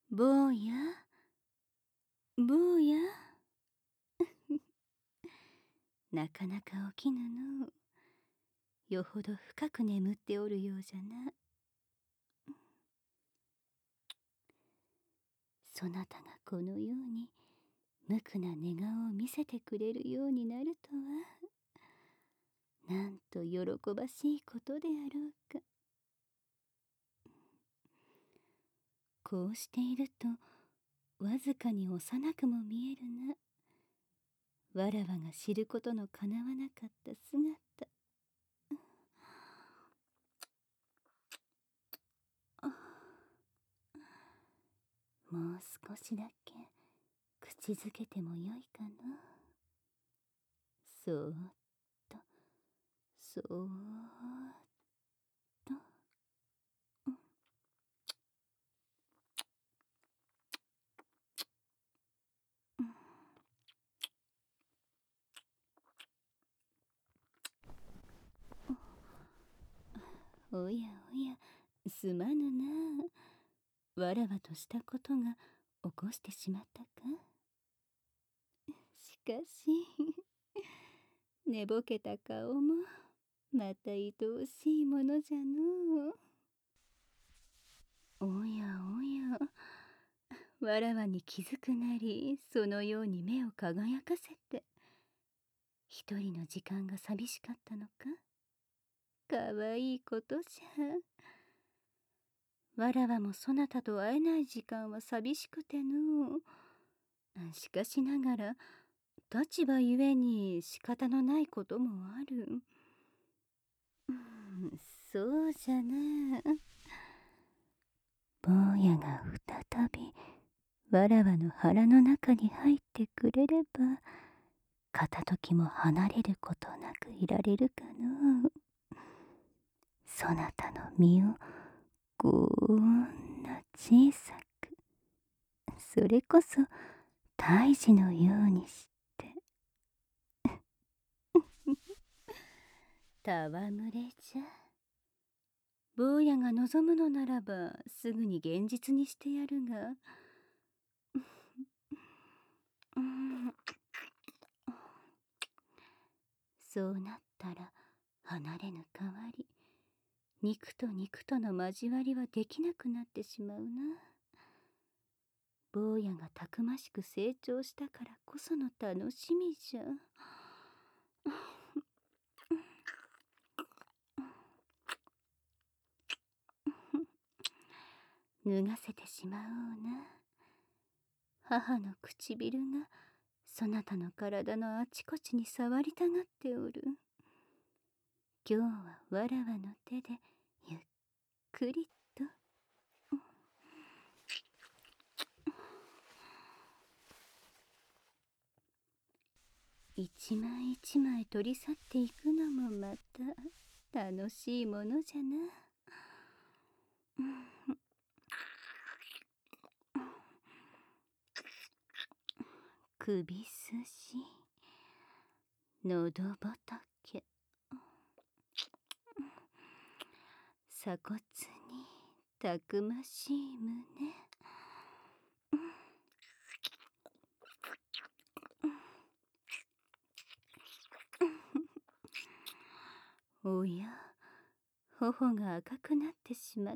坊や、坊や。なかなか起きぬの。よほど深く眠っておるようじゃな。そなたがこのように無垢な寝顔を見せてくれるようになるとは、なんと喜ばしいことであろうか。こうしているとわずかに幼くも見えるな。わらわが知ることのかなわなかった姿。もう少しだけ口づけてもよいかな。そーっと、そーっと。おやおや、すまぬな。わらわとしたことが起こしてしまったか。しかし寝ぼけた顔もまた愛おしいものじゃのう。おやおや、わらわに気づくなりそのように目を輝かせて。一人の時間が寂しかったのか。かわいいことじゃ。わらわもそなたと会えない時間は寂しくてのう。しかしながら立場ゆえに仕方のないこともある。そうじゃな。坊やが再びわらわの腹の中に入ってくれれば、片時も離れることなくいられるかの。そなたの身をこんな小さく、それこそ胎児のようにして戯れじゃ。坊やが望むのならばすぐに現実にしてやるが。そうなったら離れぬ代わり、肉と肉との交わりはできなくなってしまうな。坊やがたくましく成長したからこその楽しみじゃ。脱がせてしまおうな。母の唇がそなたの体のあちこちに触りたがっておる。今日はわらわの手でゆっくりと。一枚一枚取り去っていくのもまた楽しいものじゃな。首筋、喉仏、鎖骨にたくましい胸。おや、頬が赤くなってしまった。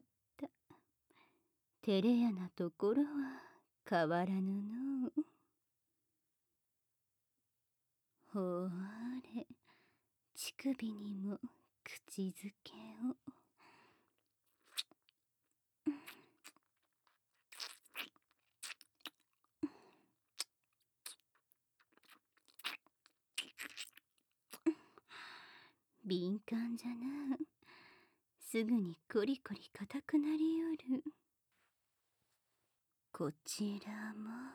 照れ屋なところは変わらぬのう。ほーれ、乳首にも口づけを。敏感じゃな。すぐにコリコリ硬くなりよる。こちらも。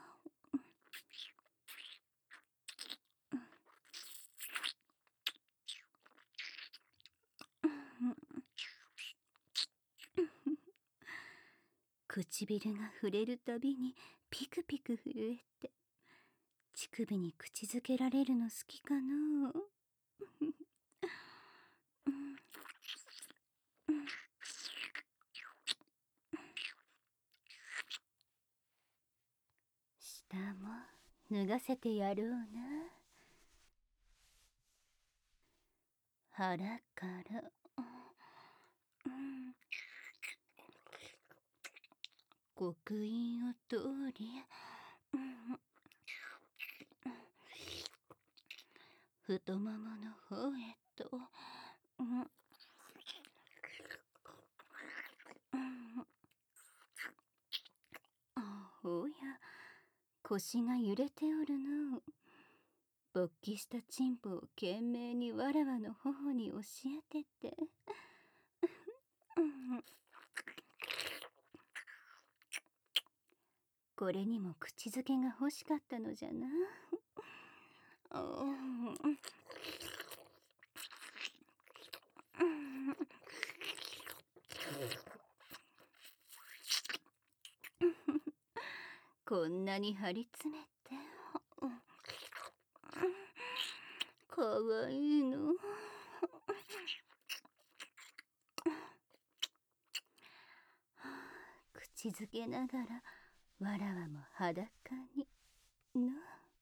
唇が触れるたびにピクピク震えて、乳首に口づけられるの好きかのう。 脱がせてやろうな。腹から、刻印を通り、太ももの方へと、おや、腰が揺れておるの。勃起したチンポを懸命にわらわの頬に押し当てて、これにも口づけが欲しかったのじゃな。こんなに張り詰めて、かわいいの。口づけながらわらわも裸にの。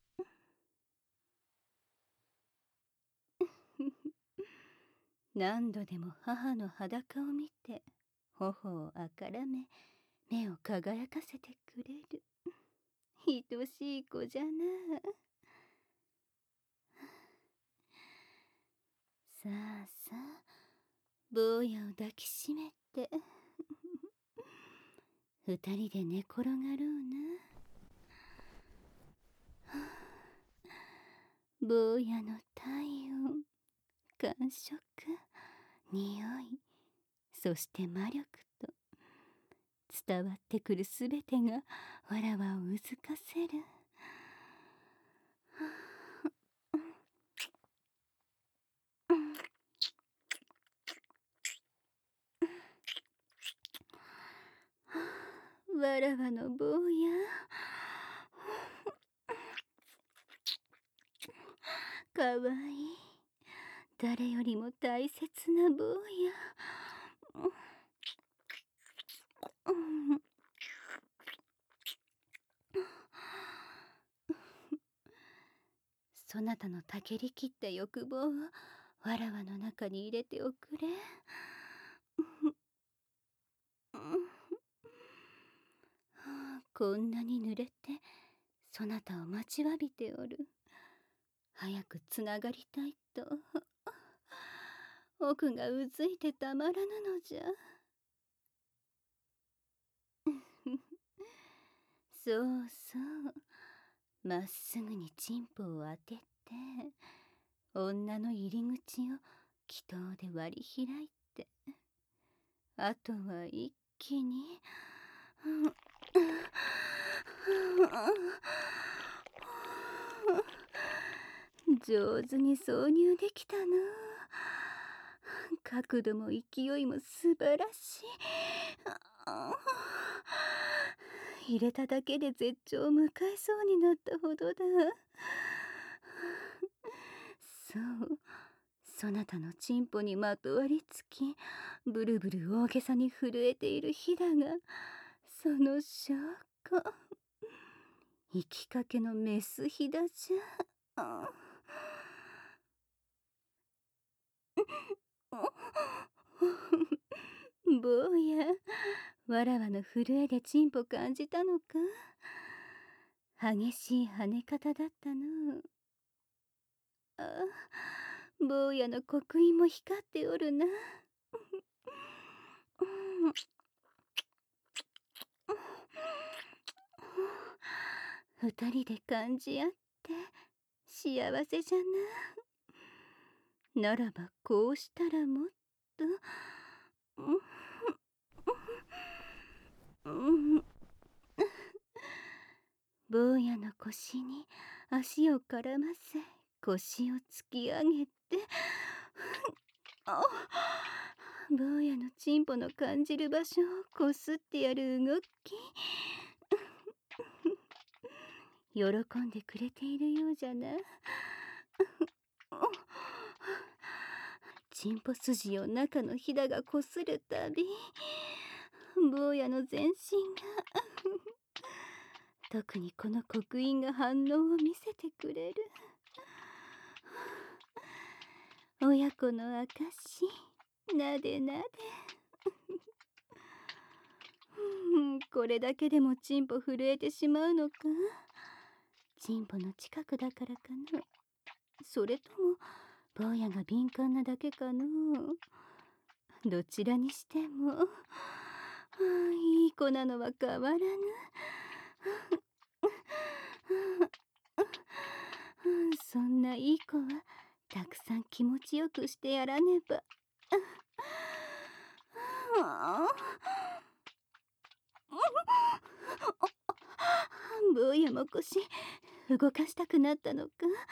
何度でも母の裸を見て頬をあからめ目を輝かせてくれる愛しい子じゃな。さあさあ、坊やを抱きしめて二人で寝転がろうな。坊やの体温、感触、匂い、そして魔力と伝わってくるすべてがわらわをうずかせる。わらわの坊や、かわいい、誰よりも大切な坊や。そなたのたけりきった欲望をわらわの中に入れておくれ。こんなに濡れてそなたを待ちわびておる。早くつながりたいと奥がうずいてたまらぬのじゃ。そうそう、まっすぐにチンポを当てて女の入り口を祈祷で割り開いて、あとは一気に上手に挿入できたな。角度も勢いも素晴らしい。入れただけで絶頂を迎えそうになったほどだ。そう、そなたのチンポにまとわりつきブルブル大げさに震えているひだがその証拠。生きかけのメスひだじゃ。坊や、わらわの震えでチンポ感じたのか。激しい跳ね方だったの。ああ、坊やの刻印も光っておるな。二人で感じ合って幸せじゃな。ならばこうしたらもっと坊やの腰に足を絡ませ腰を突き上げて坊やのチンポの感じる場所をこすってやる動き。喜んでくれているようじゃな。チンポ筋を中のひだがこするたび坊やの全身が特にこの刻印が反応を見せてくれる。親子の証、なでなで。これだけでもチンポ震えてしまうのか。チンポの近くだからかな。それとも坊やが敏感なだけかの。どちらにしてもいい子なのは変わらぬ。そんないい子はたくさん気持ちよくしてやらねば。坊やも腰動かしたくなったのか。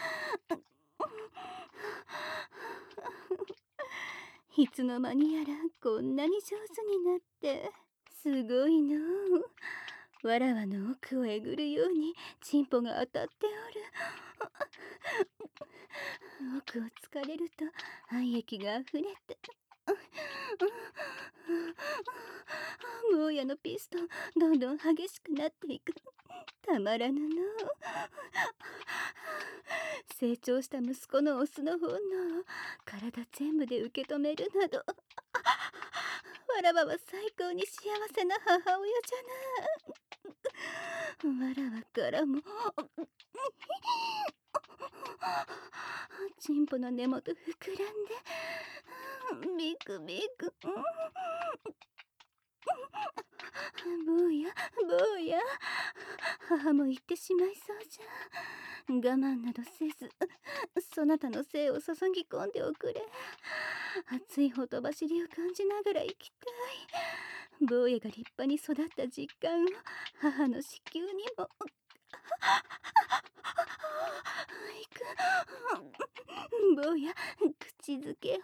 いつの間にやらこんなに上手になって、すごいのう。わらわの奥をえぐるようにチンポが当たっておる。奥をつかれると愛液があふれて、坊やのピストンどんどん激しくなっていく。たまらぬの。成長した息子のオスの本能を体全部で受け止めるなど、わらわは最高に幸せな母親じゃな。わらわからもチンポの根元膨らんで、ビクビク。坊や坊や、母も言ってしまいそうじゃ。我慢などせず、そなたの精を注ぎ込んでおくれ。熱いほとばしりを感じながら生きたい。坊やが立派に育った実感を母の子宮にも。坊や、口づけを。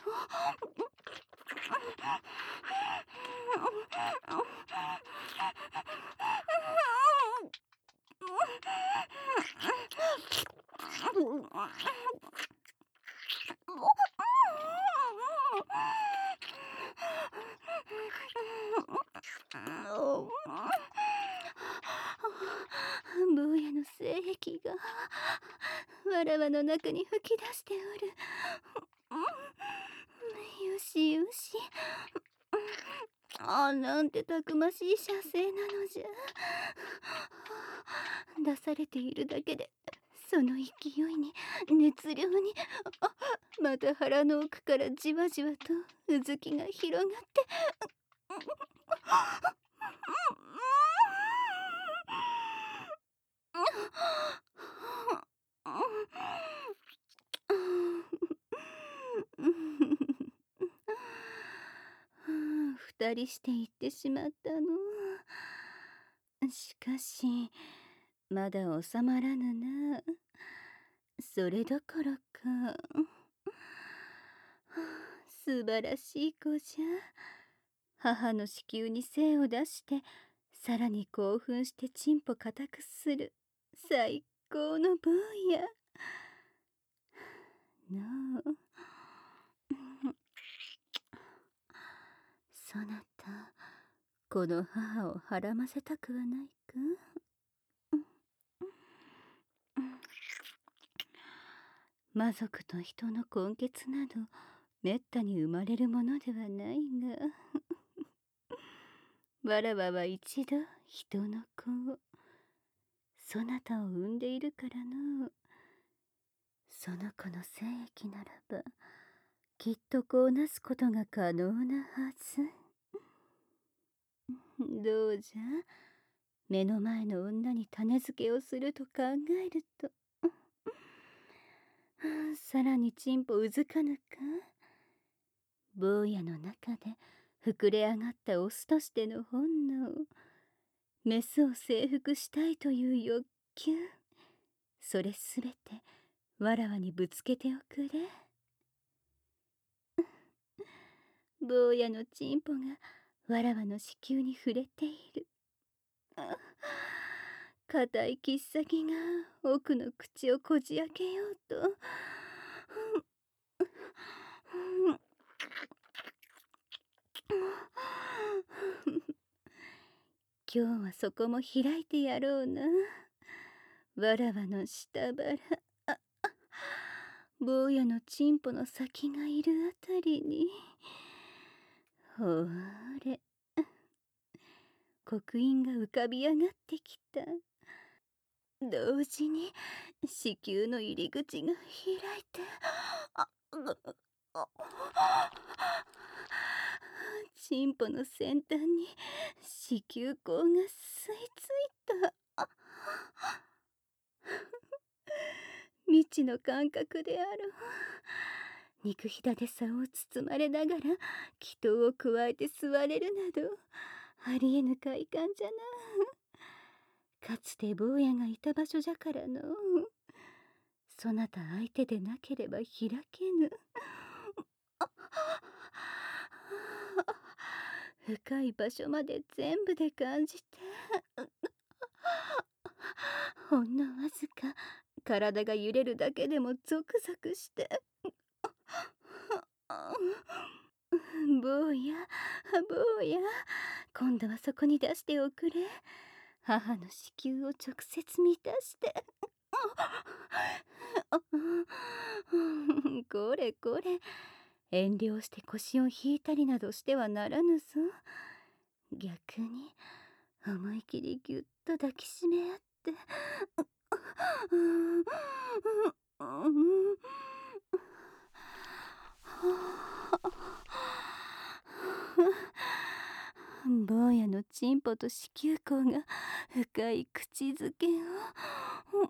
坊やの精液がわらわの中に吹き出しておる。よしよし。なんてたくましい射精なのじゃ。出されているだけでその勢いに熱量に、また腹の奥からじわじわとうずきが広がって、二人して行ってしまったの。しかしまだ収まらぬな。それどころか素晴らしい子じゃ。母の子宮に精を出してさらに興奮してチンポ固くする最高の坊やのう。そなたこの母をはらませたくはないか。魔族と人の根血などめったに生まれるものではないが、わらわは一度人の子を、そなたを産んでいるからの。その子の精液ならばきっとこうなすことが可能なはず。どうじゃ、目の前の女に種付けをすると考えるとさらにチンポうずかぬか。坊やの中で膨れ上がったオスとしての本能、メスを征服したいという欲求、それすべてわらわにぶつけておくれ。坊やのチンポがわらわの子宮に触れている。硬い切っ先が奥の口をこじ開けようと、 今日はそこも開いてやろうな。わらわの下腹、坊やのチンポの先がいるあたりに、ほーれ、刻印が浮かび上がってきた。同時に子宮の入り口が開いて、チンポの先端に子宮口が吸い付いた。未知の感覚である。肉ひだで竿を包まれながら祈祷を加えて座れるなど、ありえぬ快感じゃな。かつて坊やがいた場所じゃからの。そなた相手でなければ開けぬ。深い場所まで全部で感じて、ほんのわずか体が揺れるだけでもゾクゾクして、坊や坊や、今度はそこに出しておくれ。母の子宮を直接満たして。これこれ、遠慮して腰を引いたりなどしてはならぬぞ。逆に思い切りぎゅっと抱きしめ合って、坊やのチンポと子宮口が深い口づけを、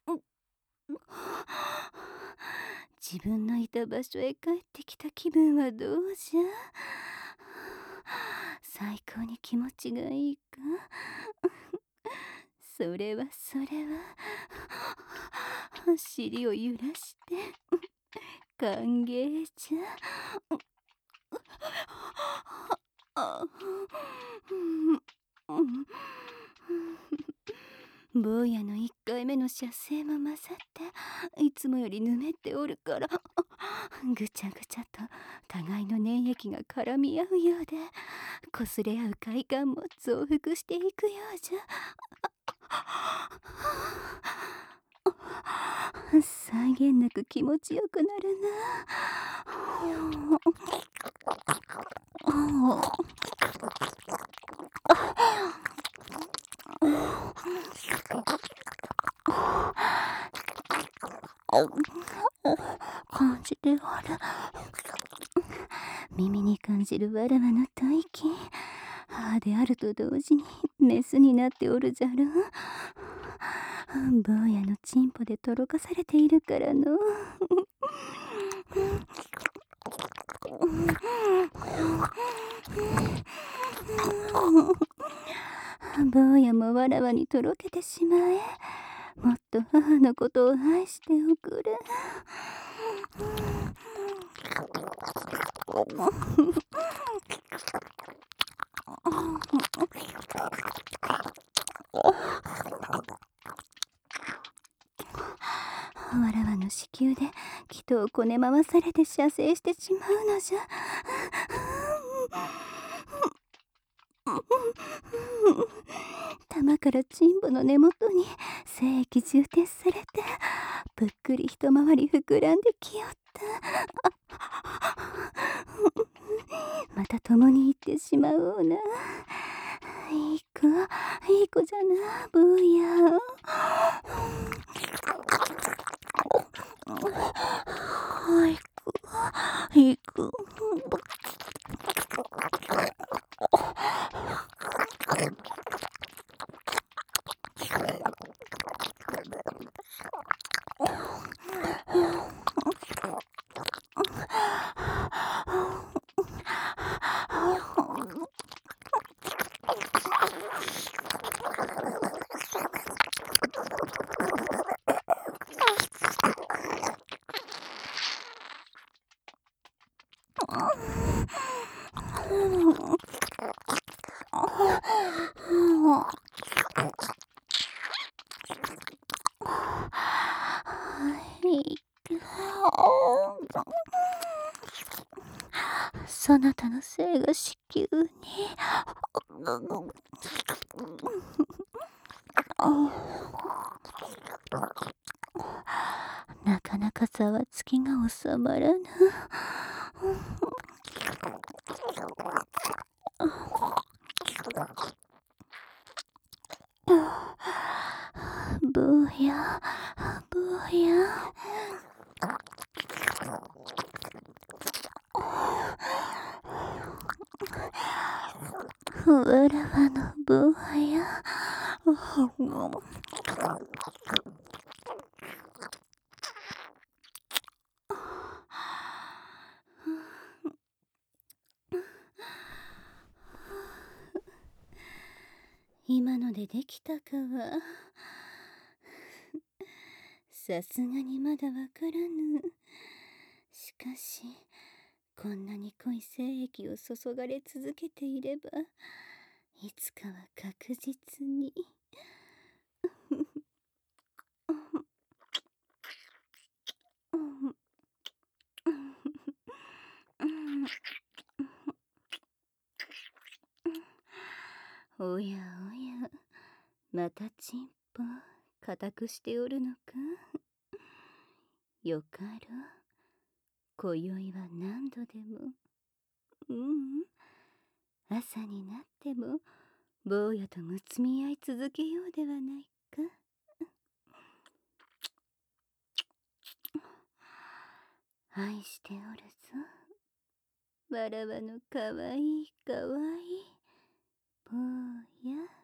自分のいた場所へ帰ってきた気分はどうじゃ。最高に気持ちがいいか。それは尻を揺らして歓迎じゃ。坊やの1回目の射精も勝っていつもよりぬめっておるから、ぐちゃぐちゃと互いの粘液が絡み合うようで、こすれ合う快感も増幅していくようじゃ。際限なく気持ちよくなるな。感じておる。耳に感じるわらわの吐息、母であると同時にメスになっておるじゃろ。坊やのチンポでとろかされているからの。坊やもわらわにとろけてしまえ。もっと母のことを愛しておくれ。わらわの子宮で祈祷をこね回されて射精してしまうのじゃ。玉からチンポの根元に精液充填されて、ぷっくり一回り膨らんできよった。また共に行ってしまおうな。いい子じゃな、坊や。いく。そなたの精が子宮に。 なかなかざわつきが収まらぬ。坊や、坊や。わらわの坊や。今のでできたかは。さすがにまだわからぬ。しかし、こんなに濃い精液を注がれ続けていれば、いつかは確実に。おやおや、またチンポ固くしておるのか。よかろう。今宵は何度でも。朝になっても坊やとむつみ合い続けようではないか。愛しておるぞ。わらわのかわいいかわいい坊や。